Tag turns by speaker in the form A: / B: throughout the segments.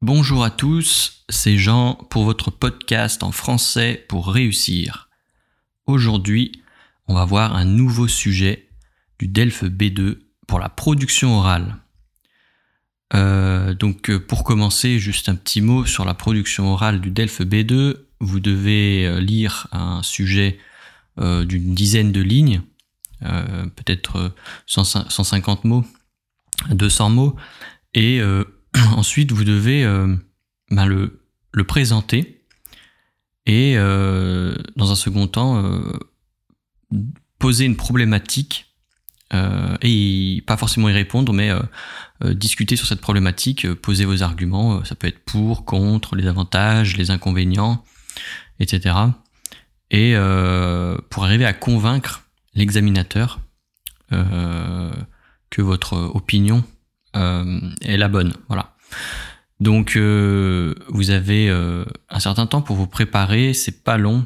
A: Bonjour à tous, c'est Jean pour votre podcast en français pour réussir. Aujourd'hui, on va voir un nouveau sujet du DELF B2 pour la production orale. Pour commencer, juste un petit mot sur la production orale du DELF B2. Vous devez lire un sujet d'une dizaine de lignes, peut-être 150 mots, 200 mots, et ensuite vous devez le présenter et dans un second temps poser une problématique et pas forcément y répondre, mais discuter sur cette problématique, poser vos arguments, ça peut être pour, contre, les avantages, les inconvénients, etc. Et pour arriver à convaincre l'examinateur que votre opinion est la bonne. Voilà. Donc vous avez un certain temps pour vous préparer, c'est pas long,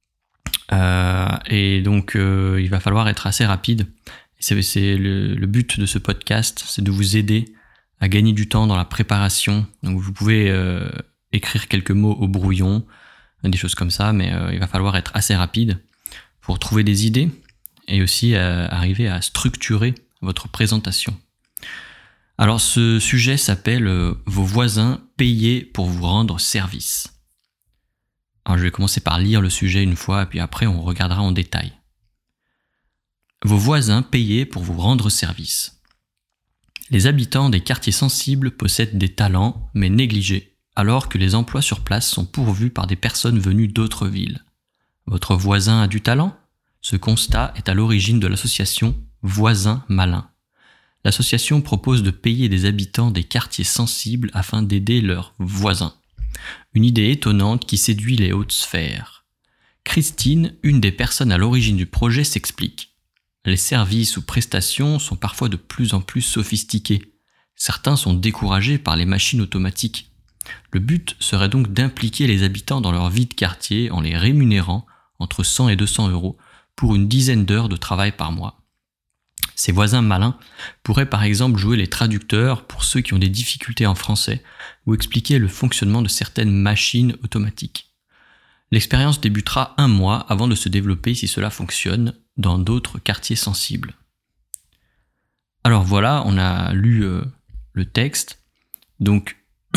A: et donc il va falloir être assez rapide. C'est le but de ce podcast, c'est de vous aider à gagner du temps dans la préparation. Donc vous pouvez écrire quelques mots au brouillon, des choses comme ça, mais il va falloir être assez rapide pour trouver des idées et aussi arriver à structurer votre présentation. Alors ce sujet s'appelle « Vos voisins payés pour vous rendre service ». Alors je vais commencer par lire le sujet une fois, et puis après on regardera en détail. Vos voisins payés pour vous rendre service. Les habitants des quartiers sensibles possèdent des talents, mais négligés, alors que les emplois sur place sont pourvus par des personnes venues d'autres villes. Votre voisin a du talent ? Ce constat est à l'origine de l'association Voisins Malins. L'association propose de payer des habitants des quartiers sensibles afin d'aider leurs voisins. Une idée étonnante qui séduit les hautes sphères. Christine, une des personnes à l'origine du projet, s'explique. Les services ou prestations sont parfois de plus en plus sophistiqués. Certains sont découragés par les machines automatiques. Le but serait donc d'impliquer les habitants dans leur vie de quartier en les rémunérant entre 100 et 200 euros pour une dizaine d'heures de travail par mois. Ces voisins malins pourraient par exemple jouer les traducteurs pour ceux qui ont des difficultés en français ou expliquer le fonctionnement de certaines machines automatiques. L'expérience débutera 1 mois avant de se développer si cela fonctionne dans d'autres quartiers sensibles. Alors voilà, on a lu le texte. Donc,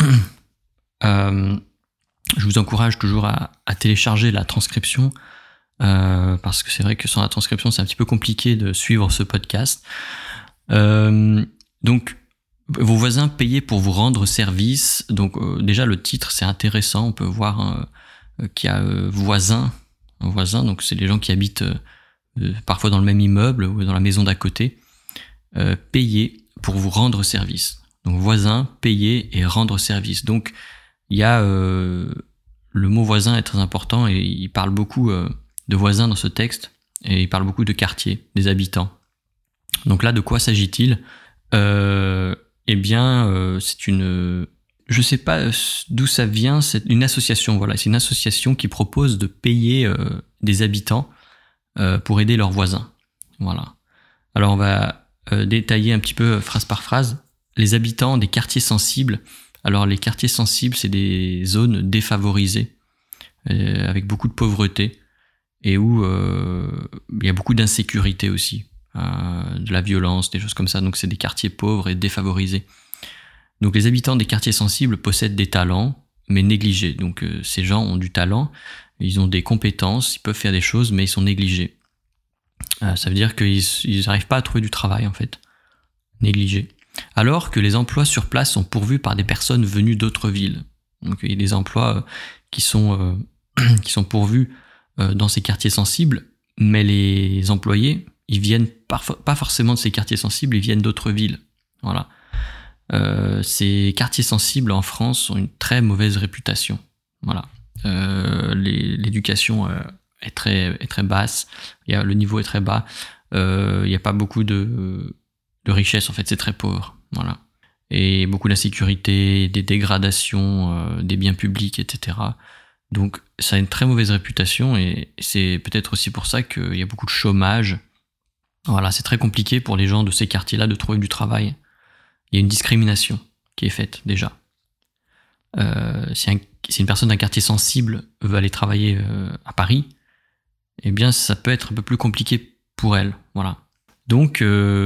A: je vous encourage toujours à télécharger la transcription parce que c'est vrai que sans la transcription, c'est un petit peu compliqué de suivre ce podcast. Donc, vos voisins payés pour vous rendre service. Donc, déjà, le titre, c'est intéressant. On peut voir qu'il y a voisins. Donc, c'est les gens qui habitent parfois dans le même immeuble ou dans la maison d'à côté, payés pour vous rendre service. Donc voisin, payer et rendre service. Donc il y a le mot voisin est très important et il parle beaucoup de voisins dans ce texte et il parle beaucoup de quartier, des habitants. Donc là, de quoi s'agit-il ? C'est une... Je sais pas d'où ça vient, c'est une association. Voilà, c'est une association qui propose de payer des habitants pour aider leurs voisins. Voilà. Alors on va détailler un petit peu phrase par phrase. Les habitants des quartiers sensibles. Alors les quartiers sensibles, c'est des zones défavorisées, avec beaucoup de pauvreté, et où il y a beaucoup d'insécurité aussi, de la violence, des choses comme ça. Donc c'est des quartiers pauvres et défavorisés. Donc les habitants des quartiers sensibles possèdent des talents, mais négligés. Donc ces gens ont du talent, ils ont des compétences, ils peuvent faire des choses, mais ils sont négligés. Ça veut dire qu'ils n'arrivent pas à trouver du travail, en fait. Négligés. Alors que les emplois sur place sont pourvus par des personnes venues d'autres villes. Donc il y a des emplois qui sont pourvus dans ces quartiers sensibles, mais les employés, ils viennent pas forcément de ces quartiers sensibles, ils viennent d'autres villes. Voilà. Ces quartiers sensibles en France ont une très mauvaise réputation. Voilà. L'éducation est très basse, le niveau est très bas, il n'y a pas beaucoup de richesse, en fait, c'est très pauvre, voilà. Et beaucoup d'insécurité, des dégradations des biens publics, etc. Donc ça a une très mauvaise réputation et c'est peut-être aussi pour ça qu'il y a beaucoup de chômage. Voilà, c'est très compliqué pour les gens de ces quartiers-là de trouver du travail. Il y a une discrimination qui est faite déjà. si une personne d'un quartier sensible veut aller travailler à Paris, eh bien ça peut être un peu plus compliqué pour elle. Voilà. Donc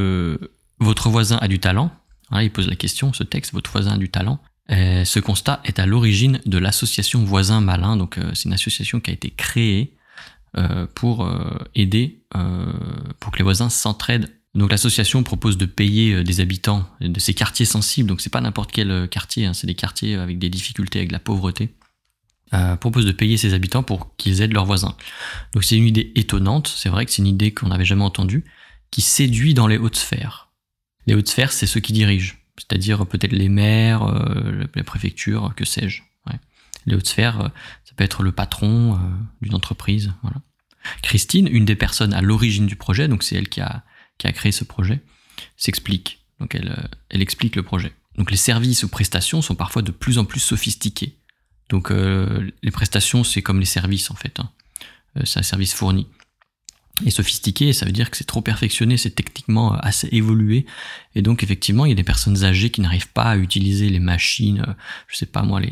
A: votre voisin a du talent. Voilà, il pose la question, ce texte, votre voisin a du talent. Ce constat est à l'origine de l'association Voisins Malins. Donc c'est une association qui a été créée pour aider, pour que les voisins s'entraident. Donc l'association propose de payer des habitants de ces quartiers sensibles, donc c'est pas n'importe quel quartier, hein, c'est des quartiers avec des difficultés, avec de la pauvreté, propose de payer ses habitants pour qu'ils aident leurs voisins. Donc c'est une idée étonnante, c'est vrai que c'est une idée qu'on n'avait jamais entendue, qui séduit dans les hautes sphères. Les hautes sphères, c'est ceux qui dirigent, c'est-à-dire peut-être les maires, les préfectures, que sais-je. Ouais. Les hautes sphères, ça peut être le patron d'une entreprise. Voilà. Christine, une des personnes à l'origine du projet, donc c'est elle qui a créé ce projet, s'explique. Donc elle explique le projet. Donc les services ou prestations sont parfois de plus en plus sophistiqués. Donc les prestations, c'est comme les services en fait. Hein. C'est un service fourni. Et sophistiqué, ça veut dire que c'est trop perfectionné, c'est techniquement assez évolué. Et donc effectivement, il y a des personnes âgées qui n'arrivent pas à utiliser les machines, je sais pas moi,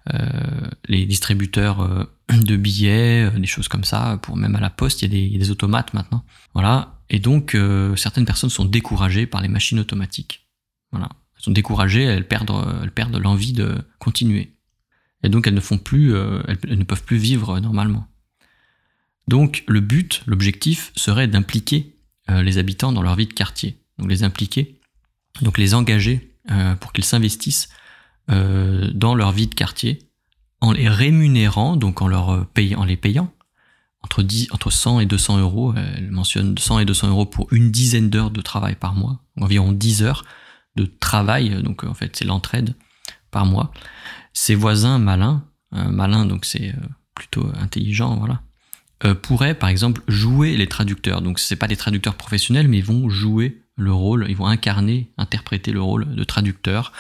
A: les distributeurs de billets, des choses comme ça. Pour même à la poste, il y a des automates maintenant. Voilà. Et donc certaines personnes sont découragées par les machines automatiques. Voilà. Elles sont découragées, elles perdent l'envie de continuer. Et donc elles ne peuvent plus vivre normalement. Donc l'objectif serait d'impliquer les habitants dans leur vie de quartier. Donc les impliquer, donc les engager pour qu'ils s'investissent dans leur vie de quartier en les rémunérant, donc en les payant entre 100 et 200 euros. Elle mentionne 100 et 200 euros pour une dizaine d'heures de travail par mois, environ 10 heures de travail, donc en fait c'est l'entraide par mois. Ces voisins malins, donc c'est plutôt intelligent, voilà, pourraient par exemple jouer les traducteurs. Donc c'est pas des traducteurs professionnels, mais ils vont jouer le rôle, ils vont interpréter le rôle de traducteur.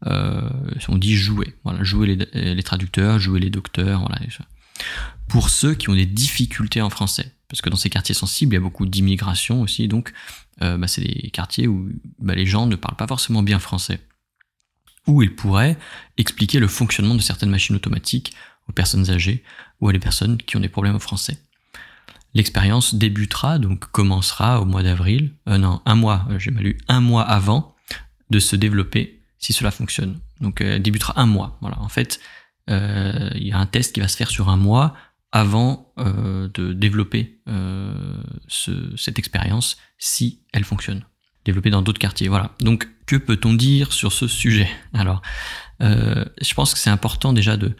A: On dit jouer, voilà, jouer les traducteurs, jouer les docteurs, voilà. Pour ceux qui ont des difficultés en français, parce que dans ces quartiers sensibles, il y a beaucoup d'immigration aussi, donc c'est des quartiers où les gens ne parlent pas forcément bien français, où ils pourraient expliquer le fonctionnement de certaines machines automatiques aux personnes âgées ou à les personnes qui ont des problèmes au français. L'expérience commencera au mois d'avril, un mois avant de se développer si cela fonctionne. Donc elle débutera un mois. Voilà. En fait, il y a un test qui va se faire sur un mois avant de développer cette expérience si elle fonctionne. Développer dans d'autres quartiers. Voilà. Donc que peut-on dire sur ce sujet ? Alors, je pense que c'est important déjà de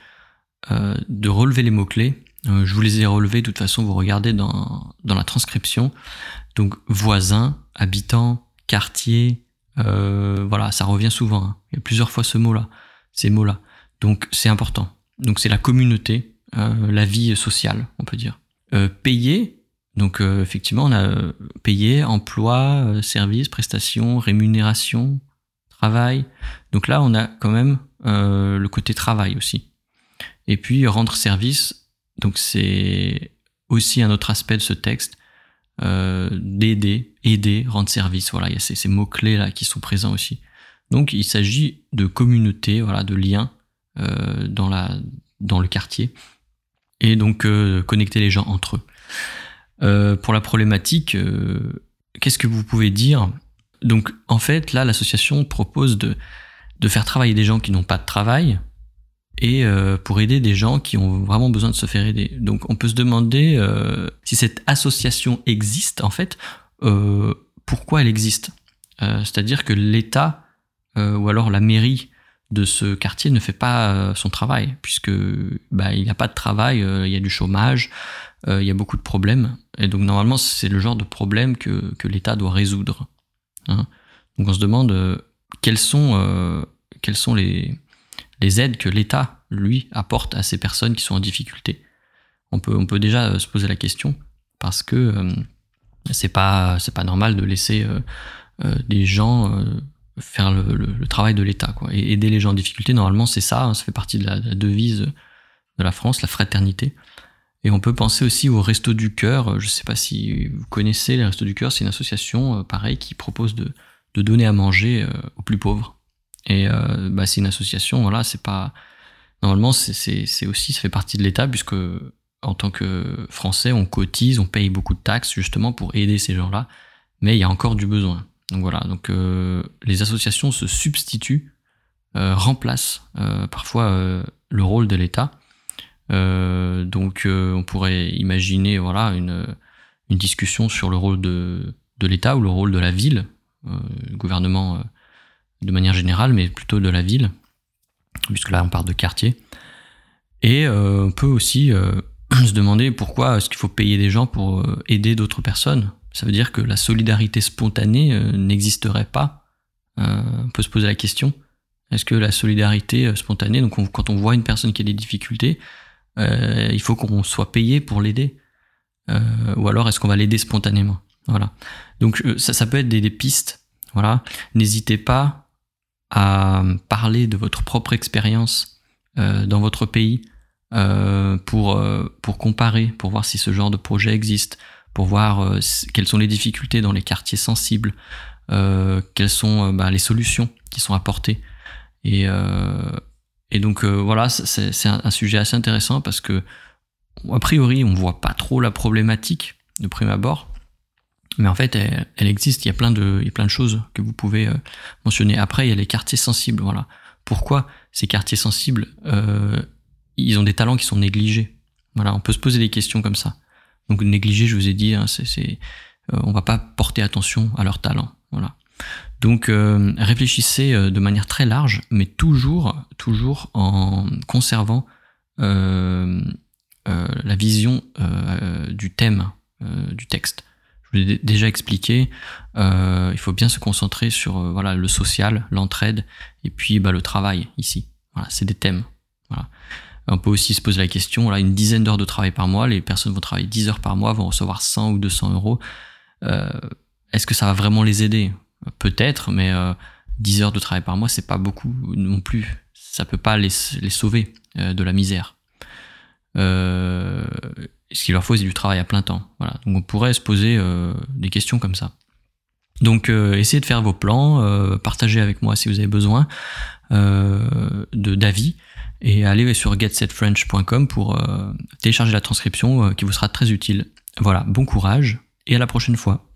A: relever les mots-clés. Je vous les ai relevés, de toute façon, vous regardez dans la transcription. Donc, voisin, habitant, quartier, voilà, ça revient souvent. Hein. Il y a plusieurs fois ces mots-là. Donc, c'est important. Donc, c'est la communauté, la vie sociale, on peut dire. Payer, donc effectivement, on a payé, emploi, service, prestation, rémunération, travail. Donc là, on a quand même le côté travail aussi. Et puis, rendre service, donc c'est aussi un autre aspect de ce texte, d'aider, rendre service. Voilà, il y a ces mots-clés là qui sont présents aussi. Donc, il s'agit de communauté, voilà, de liens dans le quartier, et donc connecter les gens entre eux. Pour la problématique, qu'est-ce que vous pouvez dire ? Donc, en fait, là, l'association propose de faire travailler des gens qui n'ont pas de travail, et pour aider des gens qui ont vraiment besoin de se faire aider. Donc on peut se demander si cette association existe, en fait, pourquoi elle existe. C'est-à-dire que l'État ou alors la mairie de ce quartier ne fait pas son travail, puisque il n'y a pas de travail, il y a du chômage, il y a beaucoup de problèmes, et donc normalement c'est le genre de problème que l'État doit résoudre. Hein. Donc on se demande quelles sont les aides que l'État, lui, apporte à ces personnes qui sont en difficulté. On peut déjà se poser la question, parce que c'est pas normal de laisser des gens faire le travail de l'État, quoi. Et aider les gens en difficulté, normalement, c'est ça, hein, ça fait partie de la devise de la France, la fraternité. Et on peut penser aussi aux Restos du Cœur. Je sais pas si vous connaissez les Restos du Cœur, c'est une association, pareil, qui propose de donner à manger aux plus pauvres. Et c'est une association, voilà, c'est pas normalement, c'est aussi, ça fait partie de l'État, puisque en tant que Français, on cotise, on paye beaucoup de taxes justement pour aider ces gens-là, mais il y a encore du besoin. Donc voilà, donc les associations se substituent, remplacent parfois le rôle de l'État. Donc on pourrait imaginer une discussion sur le rôle de l'État ou le rôle de la ville, le gouvernement de manière générale, mais plutôt de la ville, puisque là on parle de quartier. Et on peut aussi se demander pourquoi est-ce qu'il faut payer des gens pour aider d'autres personnes. Ça veut dire que la solidarité spontanée n'existerait pas. On peut se poser la question, est-ce que la solidarité spontanée, donc quand on voit une personne qui a des difficultés, il faut qu'on soit payé pour l'aider, ou alors est-ce qu'on va l'aider spontanément? Voilà. Donc ça peut être des pistes. Voilà. N'hésitez pas à parler de votre propre expérience dans votre pays pour comparer, pour voir si ce genre de projet existe, pour voir quelles sont les difficultés dans les quartiers sensibles, quelles sont les solutions qui sont apportées. Et donc voilà, c'est un sujet assez intéressant parce que a priori on voit pas trop la problématique de prime abord, mais en fait elle existe. Il y a plein de choses que vous pouvez mentionner. Après il y a les quartiers sensibles. Voilà. Pourquoi ces quartiers sensibles ils ont des talents qui sont négligés. Voilà, on peut se poser des questions comme ça. Donc négligés, je vous ai dit, on va pas porter attention à leurs talents. Voilà. Donc réfléchissez de manière très large, mais toujours en conservant la vision du thème du texte. Je vous l'ai déjà expliqué, il faut bien se concentrer sur le social, l'entraide, et puis le travail ici. Voilà, c'est des thèmes. Voilà. On peut aussi se poser la question, une dizaine d'heures de travail par mois, les personnes vont travailler 10 heures par mois, vont recevoir 100 ou 200 euros. Est-ce que ça va vraiment les aider ? Peut-être, mais 10 heures de travail par mois, c'est pas beaucoup non plus. Ça peut pas les sauver de la misère. Ce qu'il leur faut, c'est du travail à plein temps. Voilà. Donc on pourrait se poser des questions comme ça. Donc essayez de faire vos plans, partagez avec moi si vous avez besoin d'avis, et allez sur getsetfrench.com pour télécharger la transcription qui vous sera très utile. Voilà, bon courage et à la prochaine fois.